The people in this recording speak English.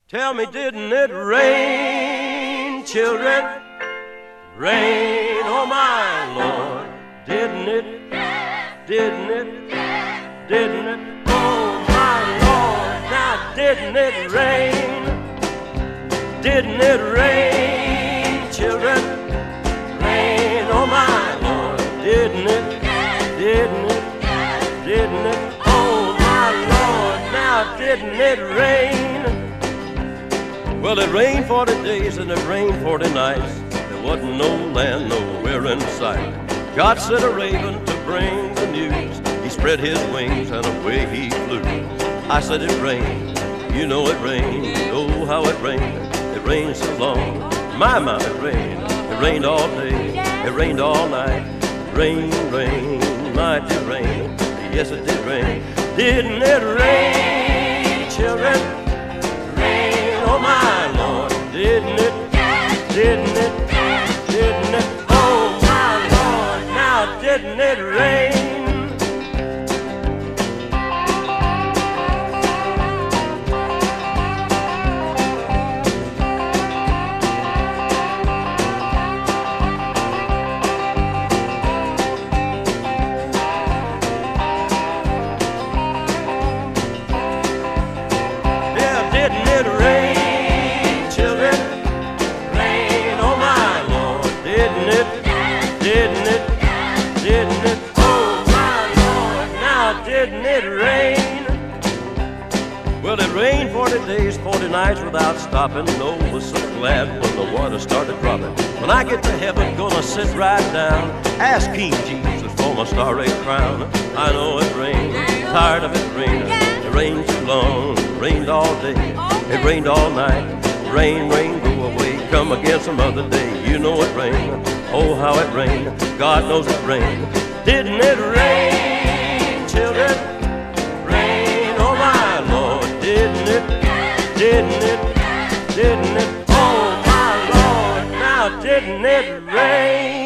Tell me, didn't it rain, children? Rain, oh my Lord. Didn't it? Didn't it? Didn't it? Oh my Lord. Now didn't it rain? Didn't it rain, children? Rain, oh my Lord. Didn't it? Didn't it? Didn't it? Oh my Lord. Now didn't it rain? Well, it rained 40 days and it rained 40 nights. There wasn't no land nowhere in sight. God sent a raven to bring the news. He spread his wings and away he flew. I said it rained, you know it rained. Oh, how it rained. It rained so long. My, it rained. It rained all day. It rained all night. Rain, rain, mighty rain. Yes, it did rain. Didn't it rain, children? Oh my Lord, didn't it? Didn't it? Didn't it? Oh my Lord, now didn't it rain? Yeah, didn't it rain? Didn't it? Didn't it? Oh my Lord, now didn't it rain? Well, it rained 40 days, 40 nights without stopping. Oh, was so glad when the water started dropping. When I get to heaven, gonna sit right down, ask King Jesus for my starry crown. I know it rained, tired of it raining. It rained too long, it rained all day, it rained all night. Rain, rain, go away, come again some other day. You know it rained. Oh, how it rained. God knows it rained. Didn't it rain, children? Rain, oh my Lord. Didn't it? Didn't it? Didn't it? Oh my Lord. Now didn't it rain?